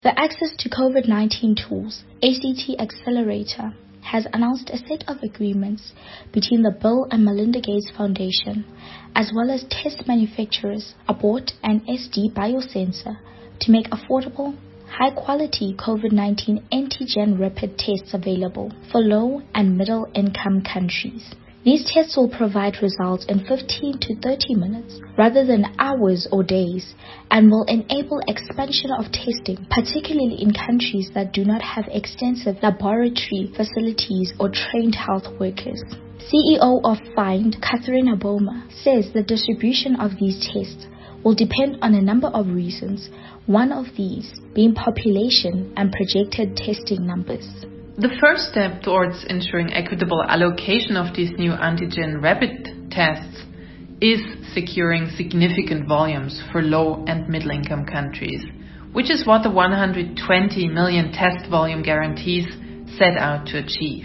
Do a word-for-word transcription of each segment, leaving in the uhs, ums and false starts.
The Access to COVID nineteen Tools A C T Accelerator has announced a set of agreements between the Bill and Melinda Gates Foundation, as well as test manufacturers Abbott and S D Biosensor, to make affordable, high-quality COVID nineteen antigen rapid tests available for low and middle-income countries. These tests will provide results in fifteen to thirty minutes rather than hours or days, and will enable expansion of testing, particularly in countries that do not have extensive laboratory facilities or trained health workers. C E O of FIND, Catherine Boma, says the distribution of these tests will depend on a number of reasons, one of these being population and projected testing numbers. The first step towards ensuring equitable allocation of these new antigen rapid tests is securing significant volumes for low and middle income countries, which is what the one hundred twenty million test volume guarantees set out to achieve.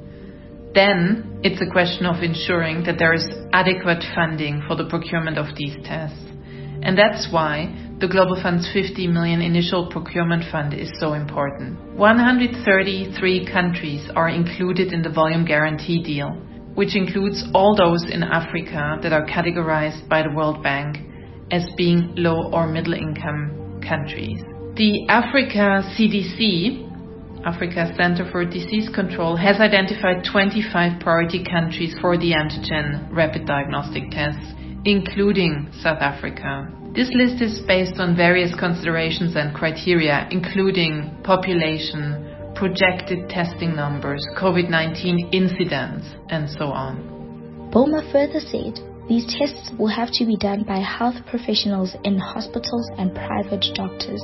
Then it's a question of ensuring that there is adequate funding for the procurement of these tests. And that's why the Global Fund's fifty million initial procurement fund is so important. one hundred thirty-three countries are included in the volume guarantee deal, which includes all those in Africa that are categorized by the World Bank as being low or middle income countries. The Africa C D C, Africa Center for Disease Control, has identified twenty-five priority countries for the antigen rapid diagnostic tests, including South Africa. This list is based on various considerations and criteria, including population, projected testing numbers, COVID nineteen incidence, and so on. Boma further said these tests will have to be done by health professionals in hospitals and private doctors.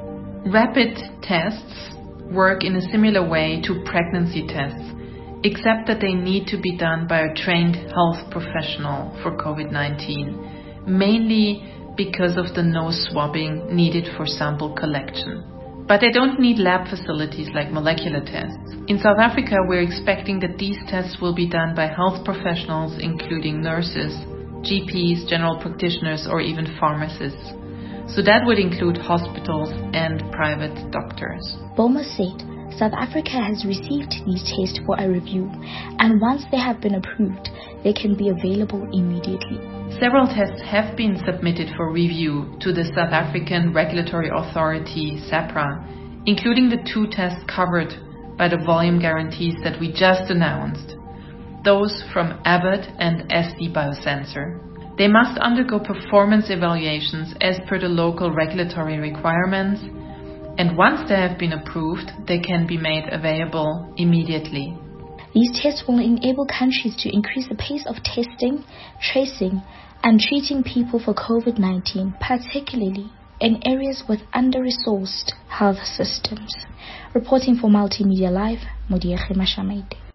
Rapid tests work in a similar way to pregnancy tests, except that they need to be done by a trained health professional for COVID nineteen, mainly because of the nose swabbing needed for sample collection. But they don't need lab facilities like molecular tests. In South Africa, we're expecting that these tests will be done by health professionals, including nurses, G Ps, general practitioners, or even pharmacists. So that would include hospitals and private doctors. Boma said South Africa has received these tests for a review, and once they have been approved, they can be available immediately. Several tests have been submitted for review to the South African Regulatory Authority, SAHPRA, including the two tests covered by the volume guarantees that we just announced, those from Abbott and S D Biosensor. They must undergo performance evaluations as per the local regulatory requirements, and once they have been approved, they can be made available immediately. These tests will enable countries to increase the pace of testing, tracing, and treating people for COVID nineteen, particularly in areas with under-resourced health systems. Reporting for Multimedia Live, Modiege Mashamete.